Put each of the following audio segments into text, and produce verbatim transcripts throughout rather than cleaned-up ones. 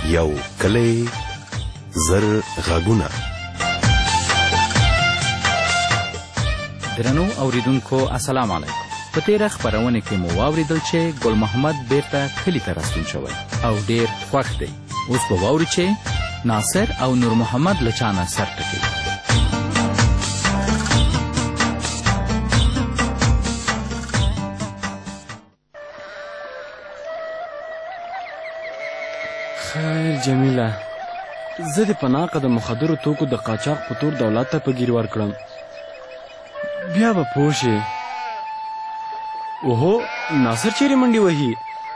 یو کلی زر غږونه. درنو اوریدونکو السلام علیکم. په تیره خپرونه کې مو واوریدل چې ګل محمد بیرته کلي ته راستون شوی او ډیر خوښ دی. اوس به واوري چې ناصر او نور محمد له چا نه سر ټکوي. خیر جمیله، زه دې په ناقه د مخدرو توکو د قاچاق په تور دولت ته په ګیر ورکړم، بیا به پوه شې. اوهو، ناصر چیرې منډې وهي؟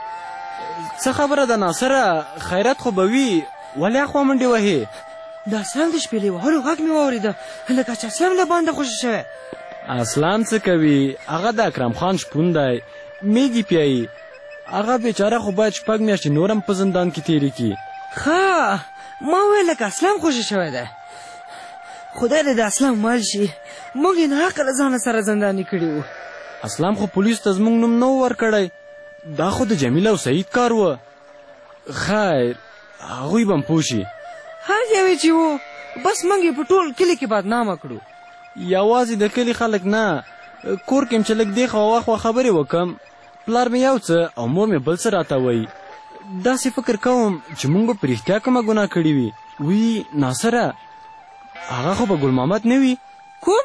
څه خبره ده ناصره؟ خیرات خو به وي، ولې اخوا منډې وهې؟ د اسلام د شپېلې وهلو غږ مې واورېده، لکه چې اسلام له بانده خوشي شوی. اسلام څه کوي؟ هغه د اکرم خان شپون دی، میږي پیایي. هغه بیچاره خو باید شپږ میاشتې نور هم په زندان کې تېرې کړي. ښه، ما وویل لکه اسلام خوشي شوی دی. خدای دې د اسلام مال شي، موږ یې ناحقه له ځانه سره زنداني کړي وو. اسلام خو پولیسو ته زموږ نوم نه و ورکړی، دا خو د جمیله او سعید کار و. خیر، هغوی به هم پوه شي. هر یوې چې و، بس موږ یې په ټول کلي کې بدنامه کړو. یوازې د کلي خلک نه، کور کې م چې لږ دې خوا خوا خبرې وکم، پلار مې یو څه او مور مې بل څه راته وایي. داسې فکر کوم چې موږ به په رښتیا کومه ګناه کړې وي. وی ناصره، هغه خو به ګل محمد نه وي؟ کوم؟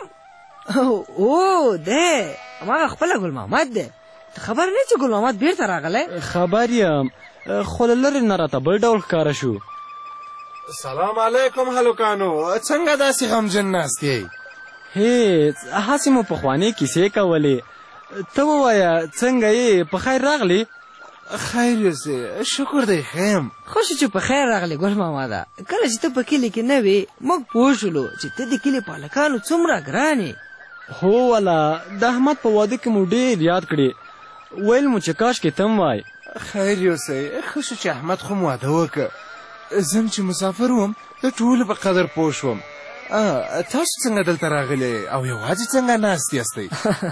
او دی هماغه خپله ګل محمد دی. ته خبر نه چې ګل محمد بیرته راغلی؟ خبر یم، خو له لرې نه راته بل ډول ښکاره شو. سلام علیکم هلکانو، څنګه داسې غمجن ناست یې؟ هېڅ، هسې مو پخوانۍ کیسې کولې. ته ووایه څنګه یې؟ په خیر راغلی؟ خیر یوسې، شکر دی ښه یم. ښه شو چې په خیر راغلی ګل محمده. کله چې ته په کلي کې نه وې، موږ پوه شولو چې ته د کلي په هلکانو څومره ګران یې. هو والا، د احمد په واده کې مو ډېر یاد کړې، ویل مو چې کاشکې ته هم وای. خیر یوسې، ښه شو چې احمد خو م واده وکړه. زم چې مسافر وم د ټولو په قدر پوه شوم. تاسو څنګه دلته راغلی او یوازې څنګه ناست یاستئ؟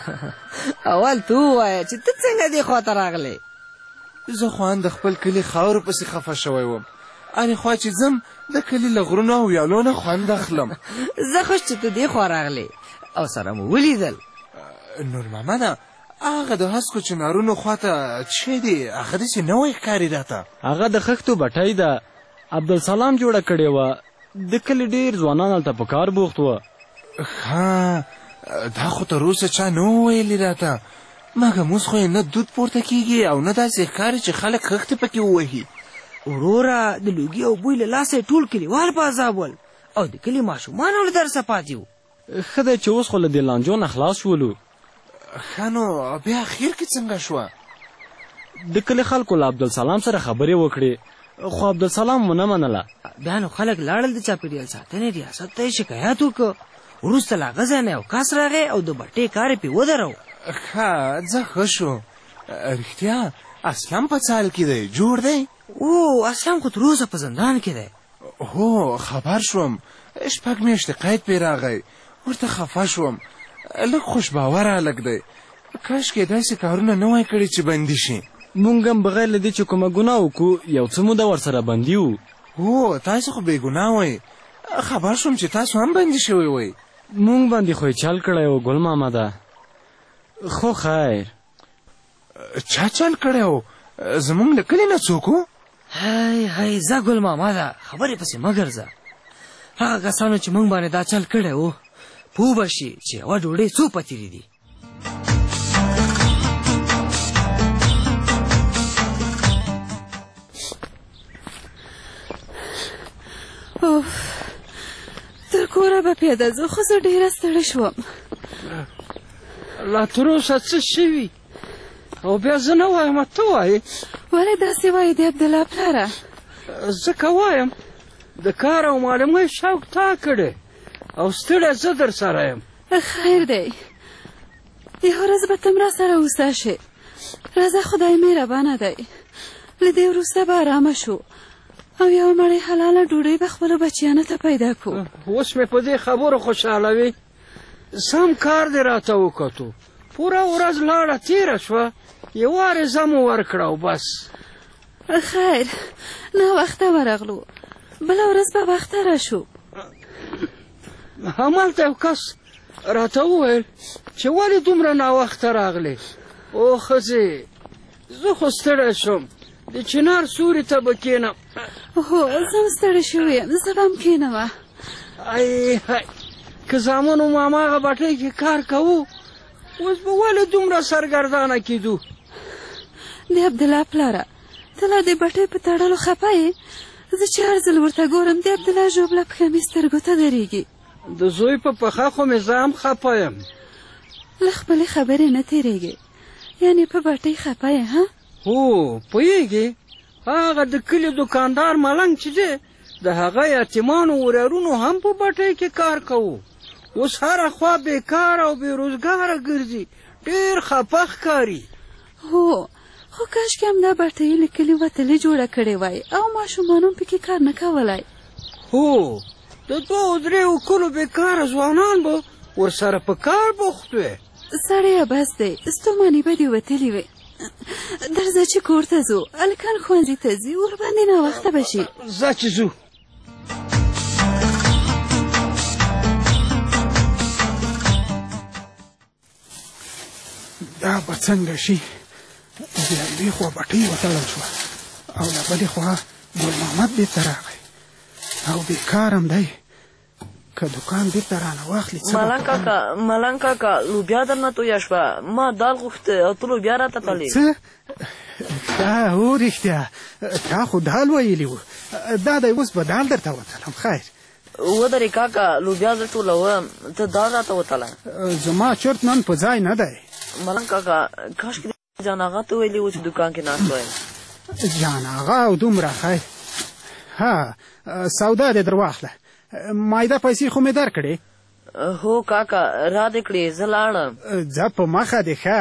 اول ته ووایه چې ته څنګه دې خواته راغلی؟ زه خو ان د خپل کلي خاورو پسې خفه شوی وم. هرې خوا چې ځم د کلي له غرونو او ویالو نه خوند اخلم. زه خوش چې ته دې خوا راغلی او سره مو ولیدل. نور محمده، هغه د هسکو چنارونو خواته چې دی، هغه داسې نوی ښکاري راته. هغه د خښتو بټۍ ده، عبدالسلام جوړه کړې وه. د کلي ډېر ځوانان هلته په کار بوخت وه. ښه، دا خو تر اوسه چا نه و ویلي راته، مګم اوس خو یې نه دود پورته کېږي او نه داسې ښکاري چې خلک خښتې پکې ووهي. وروره، د لوګي او بوی له لاسه یې ټول کلیوال په عذاب ول او د کلي ماشومان له درسه پاتې وو. ښه دی چې اوس خو له دې لانجو نه خلاص شولو. ښه، نو بیا اخر کې څنګه شوه؟ د کلي خلکو له عبدالسلام سره خبرې وکړې، خو عبدالسلام ونه منله. بیا نو خلک لاړل د چاپېریال ساتنې ریاست ته یې شکایت وکړ. وروسته له هغه ځای نه یو کس راغی او د بټې کار یې پرې ودرو. ښه، ځه ښه شو. رښتیا اسلام په څال کې دی؟ جوړ دی؟ او اسلام خو تر اوسه په زندان کې دی. هو، خبر شوم، شپږ میاشتې قید پرې راغی. ورته خفه شوم، لږ خوش باوره هلک دی. کاشکې داسې کارونه نه وای کړي چې بندي شي. مونږ هم بغیر له دې چې کومه ګناه وکړو، یو څه موده ورسره بندي وو. هو، تاسو خو بې ګناه وئ. خبر شوم چې تاسو هم بندي شوي وئ. مونږ باندې خو یې چل کړی و ګل محمده. خو خیر. چا چل کړی و؟ زموږ له کلي نه څوک و؟ هی هی، ځه ګل محمده، خبرې پسې مه ګرځه. هغه کسانو چې موږ باندې دا چل کړی و، پوه به شي چې یوه ډوډۍ څو پتیرې دي. اوف، تر کوره به پیاده ځو، خو زه ډېره ستړې شوم. لا تر اوسه څه شوي؟ او بیا زه نه وایم، ته وایې. ولې داسې وایې د عبدالله پلاره؟ ځکه وایم د کار او معلومۍ شوق تا کړی او ستړی زه در سره یم. خیر دی، یوه ورځ به ته هم را سره اوسه شې. راځه، خدای مهربانه دی. له دې وروسته به ارامه شو او یوه مړۍ حلاله ډوډۍ به خپلو بچیانو ته پیدا کړو. اوس مې په دې خبرو خوشحالوي. سم کار دې راته وکتو، پوره ورځ لاړه تېره شوه، یوارې زه مو ورکړه او بس. خیر ناوخته ورغلو بله ورځ به وخته راشو همالته یو کس راته وویل چې ولې دومره ناوخته راغلې او ښځې زه خو ستړی شوم د چنار سوري ته به کښېنم هو زه هم ستړی شوې یم زه به هم کښېنمه ای که زامنو ما هماغه بټۍ کې کار کوو اوس به ولې دومره سرګردانه کېدو د عبدالله پلاره ته لا د بټۍ په تړلو خفه یې زه چې هر ځل ورته ګورم د عبدالله ژوبله پښه مې سترګو ته درېږي د زوی په پښه خو مې زه هم خفه یم له خپلې خبرې نه تېرېږې یعنې په بټۍ خفه یې ها هو پوهېږې هغه د کلي دوکاندار ملنګ چې دی د هغه یتیمانو ورارونو هم په بټۍ کې کار کوو اوس هره خوا بېکاره او بېروزګاره ګرځي ډېر خفه ښکاري هو خو کاشکې همدا بټۍ له کلي وتلې جوړه کړې وای او ماشومانو هم پکې کار نه کولی هو د دوو درېو کلو بېکاره ځوانان به ورسره په کار بوخت وې سړیه بس دی ستوماني به دې وتلې وې درځه چې کور ته ځو هلکان ښوونځي ته ځي ورباندې ناوخته به شي ځه چې ځو دا به څنګه شي د یوې خوا بټۍ وتړل شوه او له بلې خوا ګل محمد بېرته راغی او بېکار هم دی که دوکان بېرته رانه واخلي څه ملنګ کاکا ملنګ کاکا لوبیا درنه تویه شوه ما دال غوښته او ته لوبیا راته تلې څه دا هو رښتیا تا خو دال ویلي وو دا دی اوس به دال درته وتلم خیر ودرې کاکا لوبیا زه ټولوم ته دال راته وتله زما چرت نن په ځای نه دی ملنګ کاکا کاشکې جان آغا ته ویلي و چې دوکان کې ناست وایم جان آغا او دومره خیر ها سودا دې در واخله مایده پیسې خو مې درکړې هو کاکا را دې کړې زه لاړم ځه په مخه دې ښه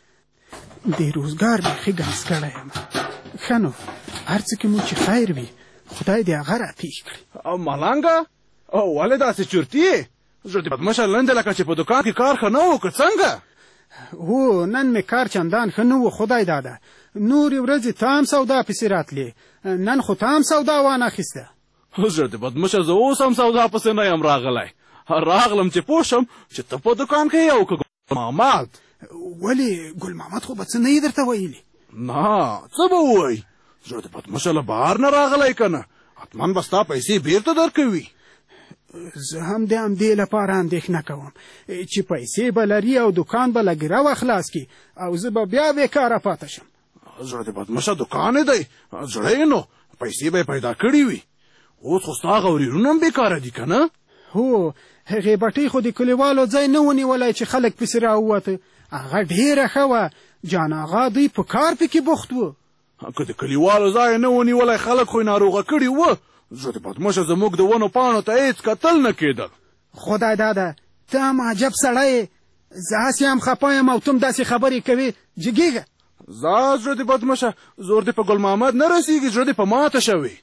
د روزګار بیخي ګنځ کړی یم ښه نو هر څه کې مو چې خیر وي خدای دې هغه راپېښ کړي ملنګه ولې داسې چورتي یې زړه دې بدمشه لنډه لکه چې په دوکان کې کار ښه نه و که څنګه هو نن مې کار چندان ښه نه و خدای داده نورې ورځې ته هم سودا پسې راتلې نن خو ته هم سودا وانخیسته زړه دې بدمشه زه اوس هم سودا پسې نه یم راغلی راغلم چې پوه شم چې ته په دوکان کې یو که ګل محمد ولې ګل محمد خو به څه نه یې درته ویلي نه څه به ووایي زړه دې بدمشه له بهر نه راغلی که نه حتما به ستا پیسې بیرته درکوي زه هم د همدې لپاره اندېښنه کوم چې پیسې به لري او دوکان به له ګیره خلاص کړي او زه به بیا بېکاره پاته شم زړه دې بدمشه دوکان یې دی زړه یې نو پیسې به یې پیدا کړي وي اوس خو ستا هغه ورېرونه هم بېکاره دي که نه هو هغې بټۍ خو د کلیوالو ځای نه ونیولی چې خلک پسې راووته هغه ډېره ښه وه جان آغا دوی په کار پکې بوخت و که د کلیوالو ځای نه ونیولی خلک خو یې ناروغه کړي وه زړه دې بدمشه زموږ د ونو پاڼو ته هېڅ کتل نه کېدل خدای داده ته هم عجب سړی یې زه هسې هم خفه یم او ته هم داسې خبرې کوې جګېږه ځه زړه دې بدمشه زور دې په ګل محمد نه رسېږي زړه دې په ماته شوې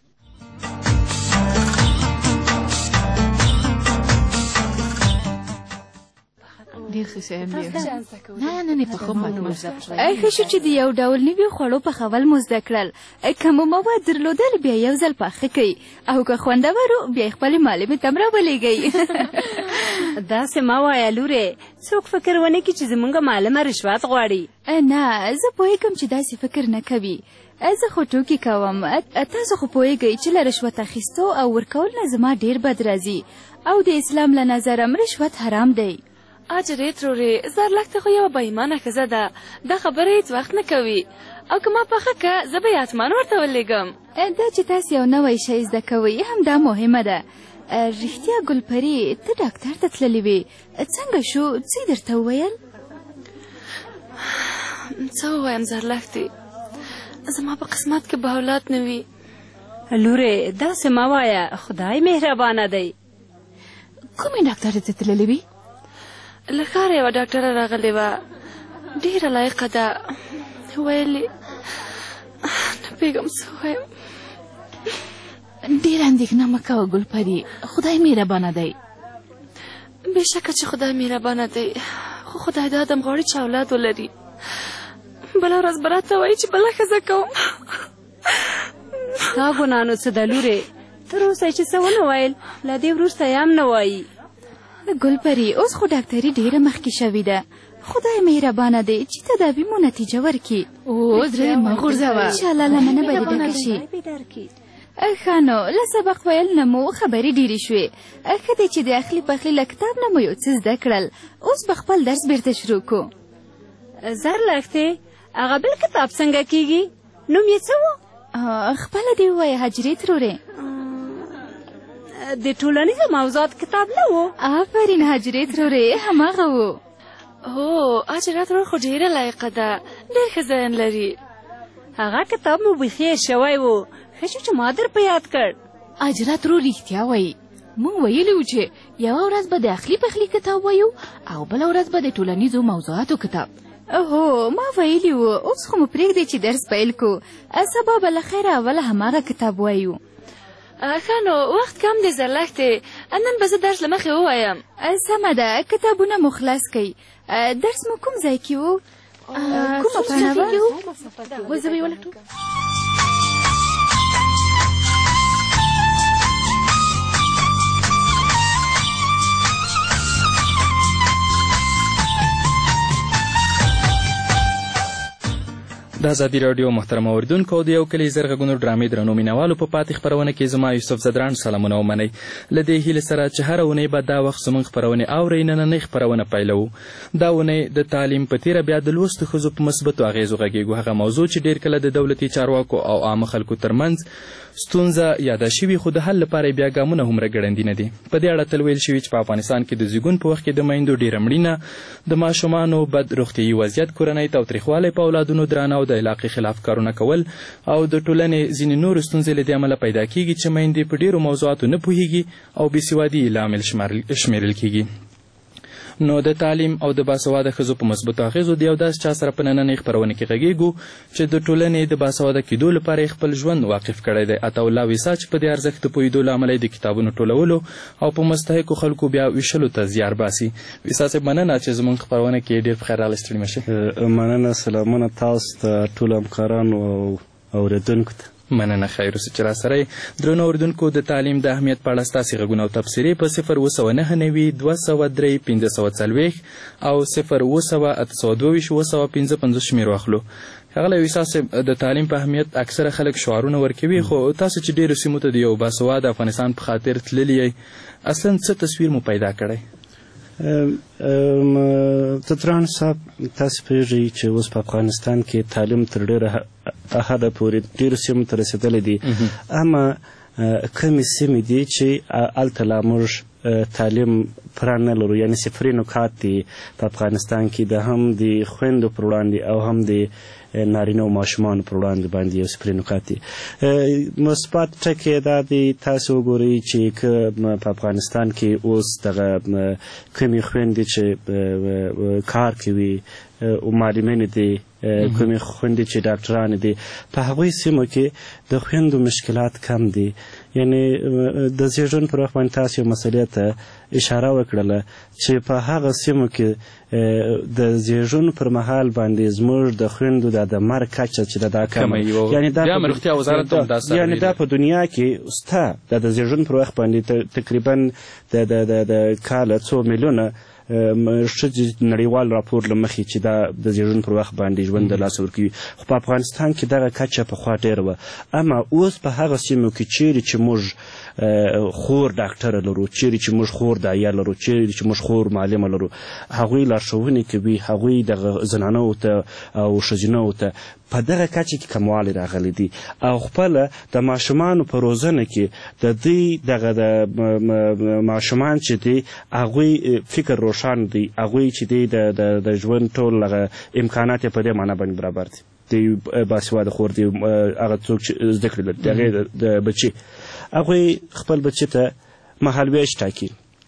ډېر ښه شیان دي نه نه نه په خوب معلومه ای ښه شو چې د یو ډول نوي خوړو پخول مو زده کړل که مو مواد درلودل بیا یو ځل پاخه کوئ او که خوندور و بیا یې خپلې معلمې ته هم راولېږئ داسې مه وایه لورې څوک فکر ونه کړي چې زموږ معلمه رشوت غواړي نه زه پوهېږم چې داسې فکر نه کوي زه خو ټوکې کوم تاسو خو پوهېږئ چې له رشوت اخیستو او ورکول نه زما ډېر بد راځي او د اسلام له نظره هم رشوت حرام دی اجرې ترورې زرلک ته خو یوه بېایمانه ښځه ده دا خبره هېڅ وخت نه کوي او که ما پخه که زه به یې حتمان ورته ولېږم دا چې تاسو یو نوی شی زده کوئ همدا مهمه ده رښتیا ګلپري ته ډاکټر ته تللې وې څنګه شو څه یې درته وویل څه ووایم زرلښتې زما په قسمت کې به اولاد نه وي لورې داسې مه وایه خدای مهربانه دی کومې ډاکټرې ته تللې وې له ښاره یوه ډاکټره راغلې وه ډېره لایقه ده ویلې نه پوهېږم څه ووایم ډېره اندېښنه مه کوه ګلپري خدای مهربانه دی بېشکه چې خدای مهربانه دی خو خدای د ادم غواړي چې اولاد ولري بله ورځ به راته وایي چې بله ښځه کوم ستا ګناه نو څه ده لورې؟ تر اوسه یې چې څه ونه ویل، له دې وروسته یې هم نه وایي. ګلپري اوس خو ډاکټري ډېره مخکې شوې ده. خدای مهربانه دی چې تداوي مو نتیجه ورکړي. او زړه مه غورځوه، انشاءالله لمنه به دې ډکه شي. ښه نو له سبق ویل نه مو خبرې ډېرې شوې. ښه دی چې د اخلي پخلي له کتاب نه مو یو څه زده کړل. اوس به خپل درس بیرته شروع کړو. زر لښتې، هغه بل کتاب څنګه کیږي؟ نوم یې څه و؟ خپله دې ووایه حجرې ترورې. د ټولنیزو موضوعات کتاب نه و؟ آفرین حجرې ترورې، هماغه و. هو حجره ترور خو ډېره لایقه ده، ډېر ښه ذهن لري. هغه کتاب مو بیخي شوی و، ښه شو چې ما در په یاد کړ. حجره ترور رښتیا وایي. موږ ویلي وو چې یوه ورځ به د اخلي پخلي کتاب وایو او بله ورځ به د ټولنیزو موضوعاتو کتاب. هو ما ویلي وو، اوس خو مو پرېږدئ چې درس پیل کړو. سبا به له خیره اوله هماغه کتاب وایو. ښه نو وخت کم دی زرلښتې، نن به زه درس له مخې ووایم. سمه ده، کتابونه مو خلاص کړئ. درس مو کوم ځای کې و؟ کومه پاڼه وه؟ وایي زه به یې ولټوم. د ازادي راډیو محترم اوریدونکو، د یو کلی زر غږونو ډرامې درنو مینوالو په پاتې خپرونه کې زما یوسف زدران سلامونه ومنئ. له دې هیلې سره چې هره اونۍ به دا وخت زموږ خپرونې اورئ، نننۍ خپرونه پیلوو. دا اونۍ د تعلیم په تیره بیا د لوستو ښځو په مثبتو اغېزو غږیږو. هغه موضوع چې ډېر کله د دولتي چارواکو او عامه خلکو ترمنځ ستونزه یاده شوي، خو د حل لپاره بیا ګامونه هومره ګړندي نه دي. په دې اړه تل ویل شوي چې په افغانستان کې د زیږون په وخت کې د میندو ډېره مړینه، د ماشومانو بد روغتیایي وضعیت، کورنۍ تاوتریخوالی په اولادونو درانه او د علاقې خلاف کارونه کول او د ټولنې ځینې نورو ستونزې له دې امله پیدا کیږي چې میندې په ډېرو موضوعاتو نه پوهیږي او بېسوادي لامل شمیرل کیږي. نو د تعلیم او د باسواده ښځو په مثبتو اغېزو د یو داسې چا سره په نننۍ خپرونه کې غږیږو چې د ټولنې د باسواده کېدو لپاره یې خپل ژوند واقف کړی دی. عطاالله ویسا چې په دې ارزښت د پوهېدو له امله د کتابونو ټولولو او په مستحقو خلکو بیا ویشلو ته زیار باسي. ویسا صاحب مننه چې زموږ خپرونه کې ډېر په خیر راغلی، ستړي مه شئ. مننه، سلامونه تاسو ته، ټولو همکارانو او اورېدونکو ته. مننه، خیر اوسه چې راسره یې. درنو اورېدونکو، د تعلیم د اهمیت په اړه ستاسې غږونه او تبصرې په صفر اوه سوه نهه نوي دوه سوه درې پنځه سوه څلوېښت او صفر اوه سوه اته سوه دوه ویشت اوه سوه پنځه پنځوس شمېر واخلو. ښاغلی ویسا صاحب، د تعلیم په اهمیت اکثره خلک شعارونه ورکوي، خو تاسو چې ډېرو سیمو ته د یو باسواده افغانستان په خاطر تللي یئ، اصلا څه تصویر مو پیدا کړی؟ تطران صاحب، تاسو پوهېږئ چې اوس په افغانستان کې تعلیم تر ډېره حده پورې ډېرو سیمو ته رسېدلی دي. اما کمې سیمې دي چې هلته لا موږ تعلیم پوره نه لرو، یعنې صفري نکات دي په افغانستان کې، د هم د خویندو پر وړاندې او هم د نارینه او ماشومانو پر وړاندې باندې یو صفري نکات دي. مثبت ټکي دا دی، تاسو وګورئ چې که په افغانستان کې اوس دغه کمې خویندې چې کار کوي او معلمینې دي، کومې خویندې چې ډاکټرانې دي، په هغوی سیمو کې د خویندو مشکلات کم دي. یعنې د زیږون پر وخت باندې تاسو یو مسئلې ته اشاره وکړله چې په هغه سیمو کې د زیږون پر مهال باندې زموږ د خویندو د د مرګ کچه چې دا کمه، یعنې دا په دنیا کې سته د زیږون پر وخت باندې تقریبا د کاله څو میلیونه ښځې نړیوال راپور له مخې چې دا د زیږون پر وخت باندې ژوند د لاسه ورکوي، خو په افغانستان کې دغه کچه پخوا ډېره وه. اما اوس په هغه سیمو کې چیرې چې موږ خور ډاکټره لرو، چیرې چې موږ خور داعیه لرو، چیرې چې موږ خور معلمه لرو، هغوی لارښوونې کوي، هغوی دغه زنانو ته او ښځینهو ته په دغه کچه کې کموالی راغلی دی. او خپله د ماشومانو په روزنه کې د دوی دغه د ماشومان چې دی هغوی فکر روښان دی، هغوی چې دی د ژوند ټول هغه امکانات یې په دې معنا باندې برابر دي. د باسواده خور دی، هغه څوک چې زده کړې لري، د هغې د بچي هغوی خپل بچي ته مهالویش ټاکي،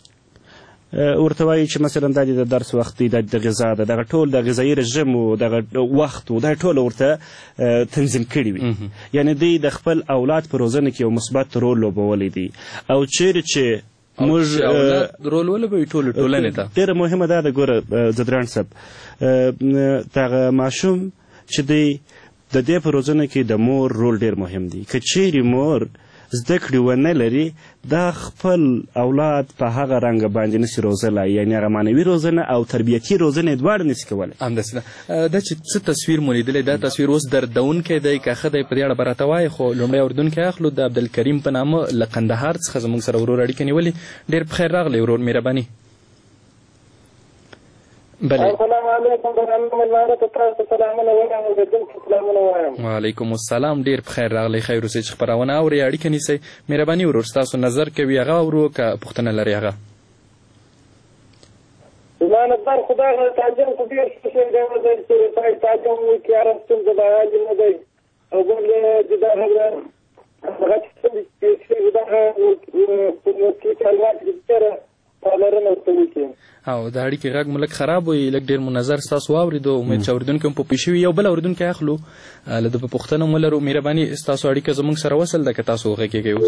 ورته وایي چې مثلا دا د درس وخت دی، د غذا ده، دغه ټول د غذایي رژیم و دغه وخت و دا ټوله ورته تنظیم کړي وي. یعنې دوی د خپل اولاد په روزنه کې یو مثبت رول لوبولی دی. او چیرې چې موږ رول ولوبوي ټولو ټولنې ته، ډېره مهمه دا ده. ګوره زدران صاحب، دغه ماشوم چې دی د دې په روزنه کې د مور رول ډیر مهم دی. که چیرې مور زده کړې ونه لري دا خپل اولاد په هغه رنګه باندې نسي روزلی، یعنې هغه معنوي روزنه او تربیتي روزنه یې دواړه نسي کولی. همداسې ده. دا چې څه تصویر مو لیدلی دا تصویر اوس دردونکی دی که ښه دی په دې اړه به راته وایې، خو لومړی اورېدونکی اخلو د عبدالکریم په نامه له قندهار څخه زموږ سره ورور اړیکه نیولې. ډېر په خیر راغلی ورور، مهرباني. بله. السلام علیکم درنو ملمانو تاسو سلامونه وایم او د دې سلامونه وایم. وعلیکم السلام، ډیر په خیر راغلی. خیر اوسئ چې خپرونه اورئ اړیکه نیسئ. مهرباني ورور ستاسو نظر کوي هغه اورو که پوښتنه لري هغه. زما نظر خو دغه تعلیم خو ډېر ښه شی دی چې باید تعلیم وکړي، هره ستونزه به حل نه دی. او بل چې دغه هغه چې دغه کلمات دي ډېره پاملرنه ورته وکړي. او د اړیکې غږ مو لږ خراب وي، لږ ډېر مو نظر ستاسو واورېدو. امید چې اورېدونکي هم په پوه شوي. یو بل اورېدونکی اخلو، له ده په پوښتنه مو لرو. مهرباني ستاسو اړیکه زموږ سره وصل ده که تاسو وغږېږئ اوس.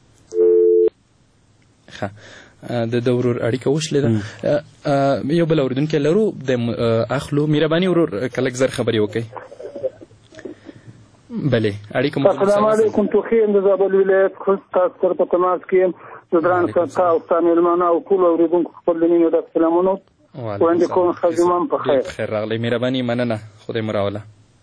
ښه، د ده ورور اړیکه وشلېده. یو بل اورېدونکی لرو، د اخلو. مهرباني ورور که لږ زر خبرې وکړئ. بلې اړیکه مو. السلام علیکم. توخی یم د زابل ولایت خوست تاسو سره په تماس کې یم. د دران ستا او ستا مېلمانه او ټولو اورېدونکو خپل د مینې ډک سلامونه وړاندې کوم. ښه جمعه په خیر. خیر راغلی، مهرباني، مننه، خدای مو راوله.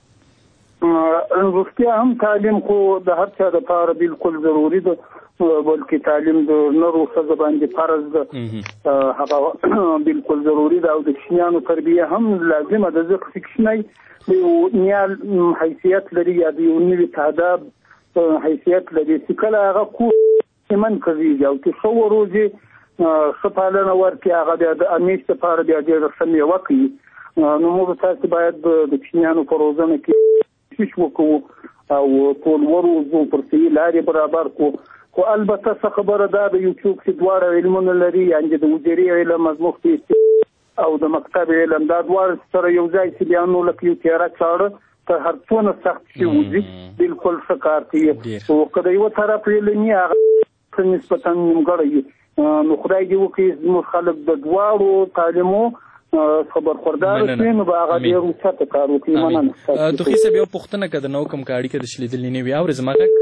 رښتیا هم تعلیم خو د هر چا دپاره بالکل ضروري ده، بلکې تعلیم د نرو ښځو باندې فرض ده، هغه بالکل ضروري ده. او د کوچنیانو تربیه هم لازمه ده، ځکه چې کوچنی د یو نیال حیثیت لري یا د یو نوي تهداب حیثیت لري چې کله هغه کور من کوي او چې ښه وروځي ښه پالنه ورکړي، هغه بیا د امیش لپاره بیا ډېره ښه میوه کوي. نو موږ تاسې باید د کوچنیانو په روزنه کې کوشش وکړو او ټول وروځو، پر صحیح لارې برابر کړو. خو البته څه خبره دا ده، یو څوک چې دواړه علمونه لري، یعنې د وزیري علم مضموخ او د مکتب علم، دا دواړه سره یو ځای چې بیا نو لکه یو تیاره چاړه که هر څونه سخت شي وځي بالکل ښه کار کوي. خو که د یوه طرف علمي هغه نسبتا نیمګړی نو خدای دې وکړي زموږ خلک د دواړو تعلیمو خبرخوردار شي نو به هغه ډېر اوچته کار وکړي. مننه. توخي صاحب یو پوښتنه که درنه وکړم که اړیکه د شلېدلې نه وي اورې زما غږ؟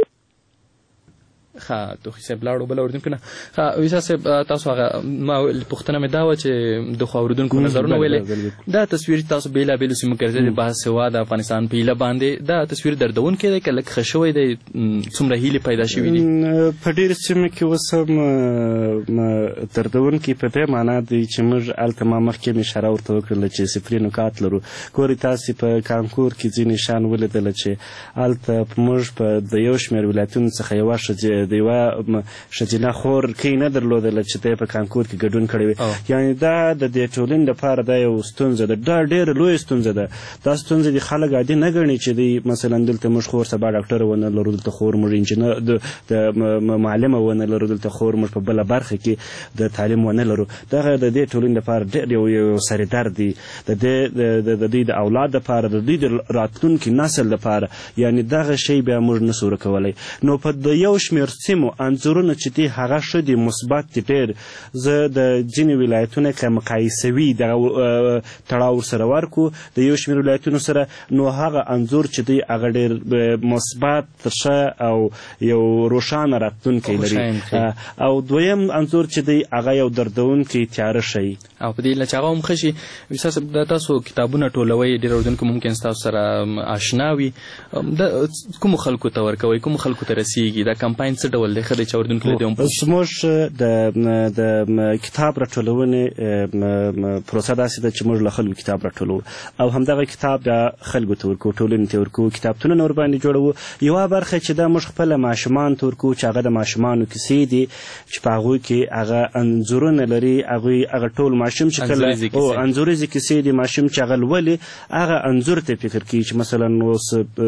ښه، توخي صاحب لاړو. بل اورېدونکي نه. ښه، ویسا صاحب تاسو هغه ما پوښتنه مې دا وه چې د خو اورېدونکو نظرونه ویلې دا تصویر تاسو بېلابېلو سیمو کې د باسواده افغانستان په هیله باندې دا تصویر دردونکی دی که لږ ښه شوی دی؟ څومره هیلې پیدا شوي دي؟ په ډېرو سیمو کې اوس هم دردونکي په دې معنا دی چې موږ هلته ما مخکې مې اشاره ورته وکړله چې صفري نکات لرو. ګورئ تاسې په کانکور کې ځینې شیان ولیدله چې هلته موږ په د یو شمېر ولایتونو څخه یوه ښځې د یوه ښځینه خور کۍ نه درلودله چې دی په کانکور کې ګډون کړی وي. یعنې دا د دې ټولنې دپاره دا یو ستونزه ده، دا ډېره لویه ستونزه ده. دا ستونزه د خلک عادي نه ګڼي چې دی مثلا دلته موږ خور سبا ډاکټره ونه لرو، دلته خور موږ انجینر د معلمه ونه لرو، دلته خور موږ په بله برخه کې د تعلیم ونه لرو. دغه د دې ټولنې دپاره ډېر یو سر درد دی، د دې د دوی د اولاد دپاره، د دوی د راتلونکي نسل دپاره. یعنې دغه شی بیا موږ نسو ورکولی. نو په د یو شمېر سیمو انځورونه چې دي هغه ښه دي، مثبت دي ډېر. زه د ځینې ولایتونه که مقایسوي دغه تړاو ورسره ورکړو د یو شمېر ولایتونو سره، نو هغه انځور چې دی هغه ډېر مثبت، ښه او یو روښانه راتلونکی لري. او دویم انځور چې دی هغه یو دردونکی تیاره شي. او په دې له چې هغه هم ښه شي. ویسا صاحب دا تاسو کتابونه ټولوئ، ډېر اورېدونکي ممکن ستاسو سره اشنا وي، دا کومو خلکو ته ورکوئ، کومو خلکو ته رسیږي؟ دا کمپاین څه ډول دی؟ ښه دی چې اورېدونکي له دې هم زموږ د کتاب راټولونې پروسه داسې ده چې موږ له خلکو کتاب راټولوو او همدغه کتاب د خلکو ته ورکوو، ټولنې ته ورکوو، کتابتونونه ورباندې جوړوو. یوه برخه چې دا موږ خپله ماشومانو ته ورکوو چې هغه د ماشومانو کیسې دي چې په هغوی کې هغه انځورونه لري. هغوی هغه ټول ماشوم چې کله انځوریزې کیسې دي، ماشوم چې هغه لولي هغه انځور ته فکر کوي چې مثلا اوس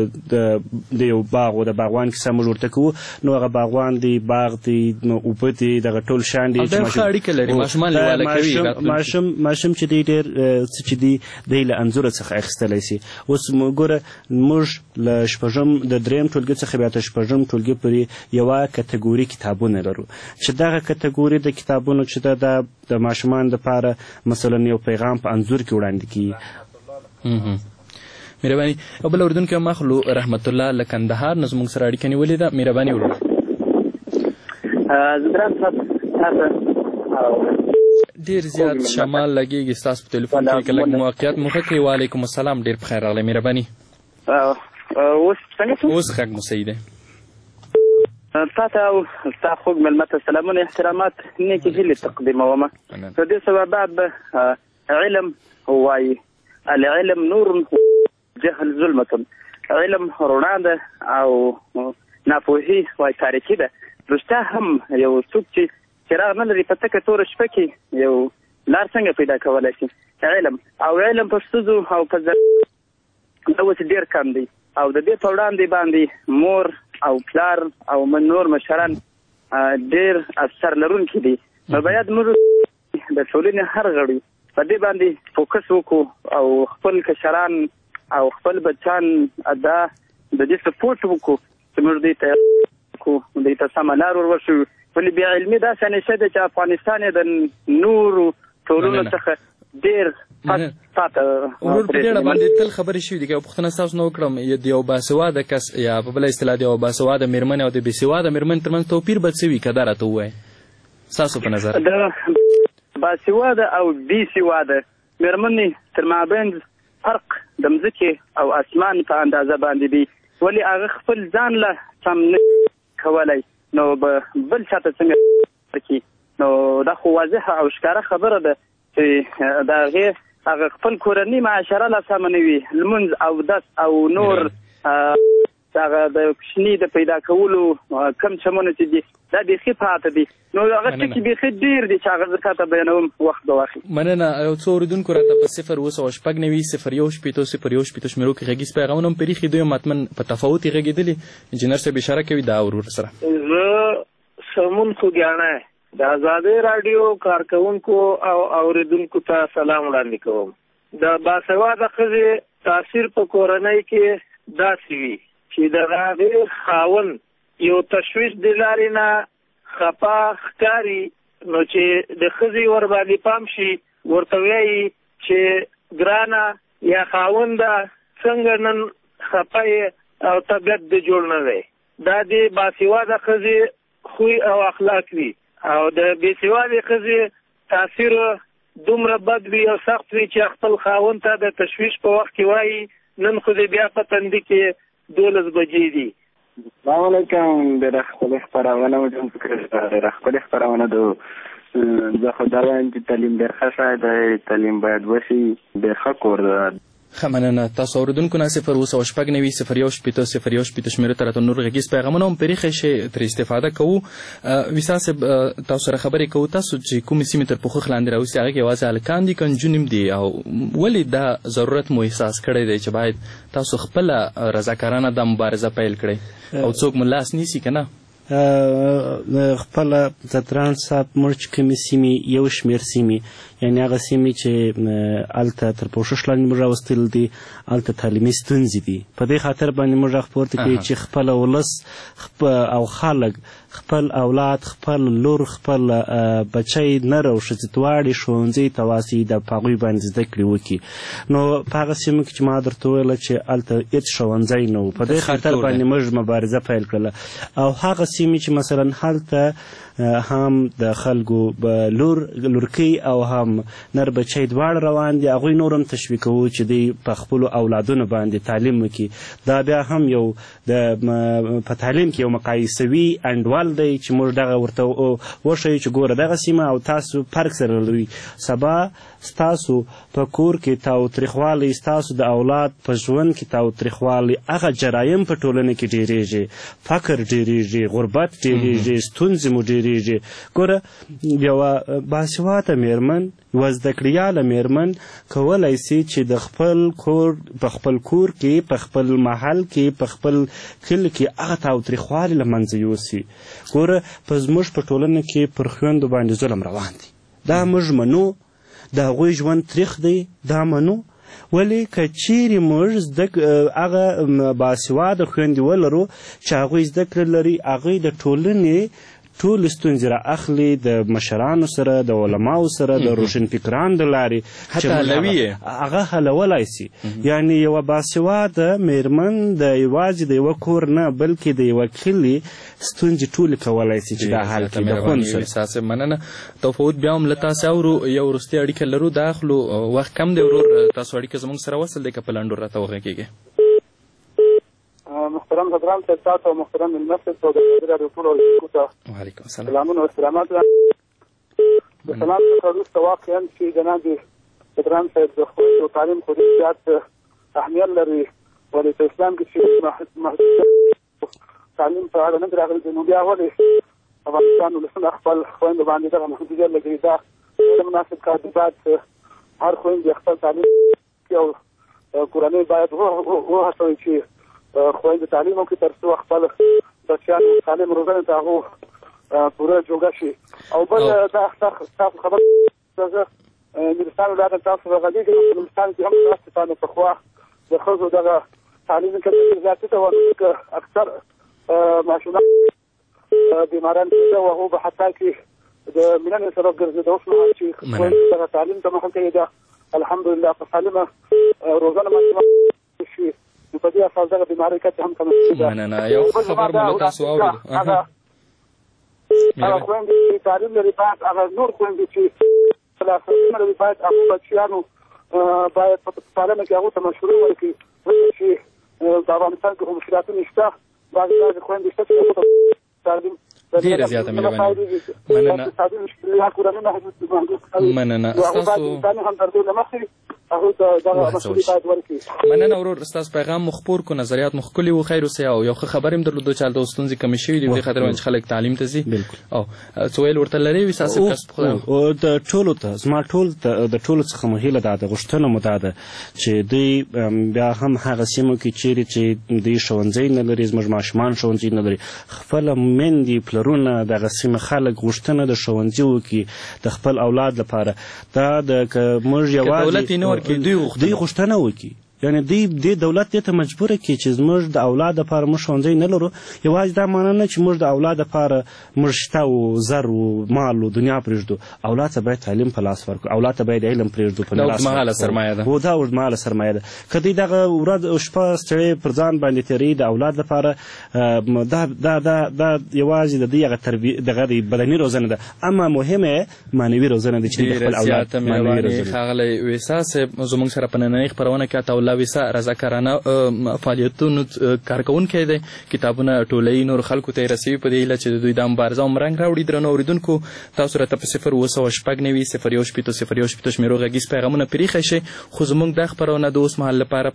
د یو باغ و د باغوان کیسه موږ ورته کوو، نو هغه باغوان دی، باغ دی، نو اوبه دي، دغه ټول شیان دي چې ماشوم چې دی ډېر څه چې دی دی له انځوره څخه اخیستلی سي. اوس ګوره موږ له شپږم د درېیم ټولګي څخه بیا تر شپږم ټولګي پورې یوه کتګوري کتابونه لرو چې دغه کتګوري د کتابونو چې ده دا د ماشومانو دپاره مثلا یو پیغام په انځور کې وړاندې کیږي. مهرباني. او بل اورېدونکی مخلو رحمت الله له کندهار نه زموږ سره اړیکه نیولې ده. مهرباني وروره. ډېر زیات شمال لګېږي ستاسو په تلیفون کې که لږ موقعیت مو ښه کړئ. وعلیکم السلام، ډېر په خیر راغلی. مهرباني. اوس څنګه شو؟ اوس غږ مو صحیح دی. تا ته او ستا خوږ مېلمه ته سلامونه احترامات نیکې هیلې تقدیموم. په دې سبب علم وایي العلم نور جهل ظلمة. علم رڼا ده او ناپوهي وایي تاریکي ده. رښتیا هم یو څوک چې چراغ نه لري په تکه توره شپه کې یو لار څنګه پیدا کولی شي؟ علم او علم په ښځو او په زر اوس ډېر کم دی او د دې په وړاندې باندې مور او پلار او نور مشران ډېر افسر لرونکي دي. نو باید موږ د ټولنې هر غړي په دې باندې فوکس وکړو او خپل کشران او خپل بچان دا د دې سپورټ وکړو چې موږ دې ته وکړو دې ته سمه لار ور وښیو. ولې بې علمي داسې همیشه ده چې افغانستان یې د نورو ټولنو څخه ډېر ورور په دې اړه باندې تل خبرې شوي دي. که یو پوښتنه ستاسو نه وکړم د یو باسواده کس یا په بله اصطلاح د یو باسواده مېرمنې او د بېسواده مېرمنې ترمنځ توپیر به څه وي؟ که دا راته ووایې ستاسو په نظر. د باسواده او بېسواده مېرمنې تر مابین فرق د مځکې او اسمان په اندازه باندې دی. ولې هغه خپل ځان له سم نه کولی نو به بل چا ته څنګه کړي؟ نو دا خو واضحه او ښکاره خبره ده چې د هغې هغه خپل کورنۍ معاشره لا سمه نه وي. لمونځ او دس او نور هغه د کوچني د پیدا کولو کم چمونه چې دي دا بیخي پاته دي. نو هغه ټکي بیخي ډېر دي چې هغه زه تاته بیانوم وخت به واخلي. مننه. یو څو اورېدونکو راته په صفر اوه سوه شپږ نوي صفر یو شپېته صفر یو شپېته شمېرو کې غږیز پیغامونه هم پرېښي. دوی هم حتما په تفاوت یې غږېدلي. انجینر صاحب اشاره کوي دا ورور سره. زه سمون خوږیاڼی د ازادۍ راډیو کارکوونکو او اورېدونکو ته سلام وړاندې کوم. د باسواده ښځې تاثیر په کورنۍ کې داسې وي چې د هغې خاوند یو تشویش د لارې نه خفه ښکاري نو چې د ښځې ورباندې پام شي ورته وایي چې ګرانه یا خاونده څنګه نن خفه یې او طبیعت دې جوړ نه دی. دا د باسواده ښځې خوی او اخلاق وي او د بېسوادې ښځې تاثیر دومره بد وي او سخت وي چې خپل خاوند ته د تشویش په وخت کې وایي نن خو دې بیا په تندي کې دولس بجې دي. السلام علیکم. ډېره ښکلې خپرونه مو جوړ کړې ده. ډېره ښکلې خپرونه ده. زه خو دا وایم چې تعلیم ډېر ښه شی دی. تعلیم باید وشي. ډېر ښه کور ده. ښه مننه. تاسو اورېدونکو نه صفر اوه سوه شپږ نوي صفر یو شپېته صفر یو شپېته شمېرو ته راته نور غږیز پیغامونه هم پرېښی شئ ترې استفاده کوو. ویسا صاحب تاسو سره خبرې کوو. تاسو چې کومې سیمې تر پوښښ لاندې راوستي هغه کې یوازې هلکان دي که نجونې هم دي او ولې دا ضرورت مو احساس کړی دی چې باید تاسو خپله رضاکارانه دا مبارزه پیل کړئ او څوک مو لاس نیسي که نه؟ خپله د ترانس صاحب موږ چې کومې سیمې یو شمېر سیمې یعنې هغه سیمې چې هلته تر پوښښ لاندې موږ راوستل دي هلته تعلیمي ستونزې دي. په دې خاطر باندې موږ غږ پورته کوي چې خپله ولس او خلک خپل اولاد خپل لور خپل بچی نر او ښځې دواړې ښوونځي ته واستوي د په هغوی باندې زده کړې وکړي. نو په هغه سیمو کې چې ما درته وویله چې هلته هېڅ ښوونځی نه و په دې خاطر باندې موږ مبارزه پیل کړله. او هغه سیمې چې مثلا هلته هم د خلکو لور لورکۍ او هم نر بچی دواړه روان دي هغوی نور هم تشویقوو چې دوی په خپلو اولادونو باندې تعلیم وکړي. دا بیا هم یو د په تعلیم کې یو مقایسوي انډول دی چې موږ دغه ورته وښیو چې ګوره دغه سیمه او تاسو فرق سره لري. سبا ستاسو په کور کې تاوتریخوالی ستاسو د اولاد په ژوند کې تاوتریخوالی هغه جرایم په ټولنه کې ډېرېږي. فقر ډېرېږي. غربت ډېرېږي. ستونزې مو ډېرېږي. ګوره یوه باسواده مېرمن یوه زده کړیاله مېرمن کولی سي چې د خپل کور په خپل کور کې په خپل محل کې په خپل کلي کې هغه تاوتریخوالي له منځه یوسي. ګوره په زموږ په ټولنه کې پر خویندو باندې ظلم روان دی. دا موږ منو. د هغوی ژوند تریخ دی. دا منو. ولې که چیرې موږ هغه باسواده خویندې ولرو چې هغوی زده کړه لري هغوی د ټولنې ټول ستونزې را اخلي د مشرانو سره د علماو سره د روشنفکرانو د لارې حتی حلوي هغه حلولی سي. یعنې یوه باسواده میرمن د یوازې د یوه کور نه بلکې د یوه کلي ستونزې ټولې کولی سي چې دا حل کړي د خوند سره. احساس مننه توفود بیا هم له تاسې اورو یو وروستۍ اړیکه لرو د اخلو وخت کم دی ورور تاسو اړیکه زموږ سره وصل دی که په لنډو راته وغږېږئ. محترم حضران صاحب تاسو او محترم مېلمه صاحب او د ازادي راډیو ټولو اورېدونکو ته وعلیکم السلام سلامونه او احترامات. د سلام څخه وروسته واقعا چې جناب حضران صاحب د خوندو تعلیم خو ډېر زیات اهمیت لري ولې په اسلام کې چې محدود تعلیم په اړه نه دي راغلي نو بیا ولې افغانستان ولسونه خپل خویندو باندې دغه محدودیت لګوي. دا ډېر مناسب کار دی. باید هر خویندې خپل تعلیم کړي او کورنۍ باید وهڅوي چې خویندې تعلیم وکړي تر څو خپل بچیان تعلیم روزنې ته هغو پوره جوګه شي. او بل دا تاسو خبره زه نورستان ولایت تاسو غږېږم په نورستان کې هم تاسو پخوا د ښځو دغه تعلیم کې زیاتې ته وایي که اکثر ماشومان بیماران کېده او هغو به حتی کې د میننې سره ګرځېده. اوس مهال چې خویندې دغه تعلیم ته مخه کوي ده الحمدلله په سالمه روزنه باندې شي نو په دې اساس دغه بیمارۍ کچه هم کمه ده. مننه. یو خبر مو له تاسو واورېدو هغه خویندې چې تعلیم لري باید هغه نور خویندې چې خلاصونه لري باید هغو بچیانو باید په پالنه کې هغو ته مشروع ورکړي ځکه چې په افغانستان کې خو مشکلاتونه شته. بعضې بعضې خویندې شته چې هغو ته تعلیم ډېره زیاته مهرباني. مننه. مننه ستاسو مننه ورور ستاسو پیغام مو خپور کو نظریات مو ښکلي وو خیر اوسئ او یو ښه خبر هم درلودو چې هلته اوس ستونزې کمې شوي دي په دې خاطر باندې چې خلک تعلیم ته ځي او څه ویل ورته لرئ ویسا صاحب کس د ټولو ته زما ټول د ټولو څخه مو هیله دا ده غوښتنه مو دا ده چې دوی بیا هم هغه سیمو کې چیرې چې دوی ښوونځی نه لري زموږ ماشومان ښوونځي نه لري خپله میندې پلرونه دغه سیمه خلک غوښتنه د ښوونځي وکړي د خپل اولاد لپاره. دا د که موږ یوازې دوی غوښتنه وکړي یعنې دوی دې دولت دې ته مجبوره کړي چې زموږ د اولاد دپاره موږ ښوونځی نه لرو. یوازې دا معنا نه چې موږ د اولاد دپاره موږ شته و زر و مال و دنیا پرېږدو. اولاد ته باید تعلیم په لاس ورکړو. اولاد ته باید علم پرېږدو په لاس اوږدمهاله سرمایه ده. دا اوږدمهاله سرمایه ده. که دوی دغه ورځ او شپه ستړی پر ځان باندې تېروي د اولاد لپاره دا دا دا دا یوازې د دوی هغه تربیه دغه د بدني روزنه ده اما مهمه معنوي روزنه ده چې د خپل اولاد معنوي روزنه. ښاغلی ویسا صاحب زموږ سره په نننۍ خپرونه کې عطاالله ویسا رضاکارانه فعالیتونو کارکوونکی دی. کتابونه ټولوي نور خلکو ته یې رسوي په دې هیله چې د دوی دا مبارزه هم رنګ راوړي. درنو اورېدونکو تاسو راته په صفر اوه سوه شپږ نوي صفر یو شپېته صفر یو شپېته شمېرو غږیز پیغامونه پرېښی شئ خو زموږ دا خپرونه د اوس مهال لپاره